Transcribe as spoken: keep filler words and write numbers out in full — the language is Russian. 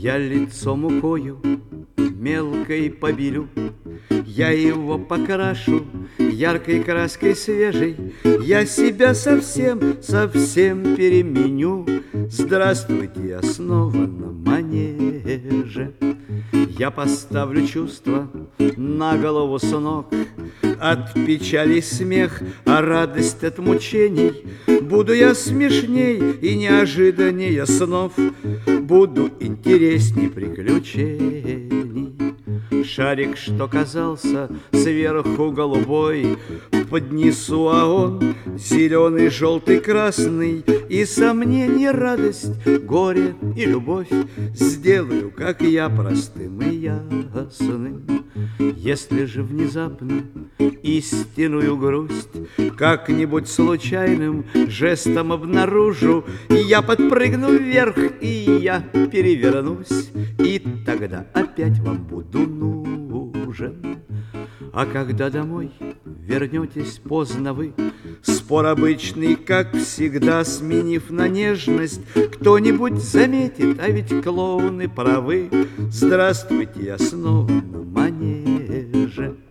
Я лицо мукою мелкой побелю, я его покрашу яркой краской свежей, я себя совсем, совсем переменю. Здравствуйте, я снова на манеже. Я поставлю чувства на голову с ног, от печали смех, а радость от мучений. Буду я смешней и неожиданнее снов, буду интересней приключений. Шарик, что казался сверху голубой, поднесу, а он зеленый, желтый, красный. И сомнение, радость, горе и любовь сделаю, как я, простым и ясным. Если же внезапно истинную грусть как-нибудь случайным жестом обнаружу, я подпрыгну вверх, и я перевернусь, и тогда опять вам буду нужен. А когда домой вернетесь поздно вы, спор обычный, как всегда, сменив на нежность, кто-нибудь заметит, а ведь клоуны правы. Здравствуйте, я снова на манеже.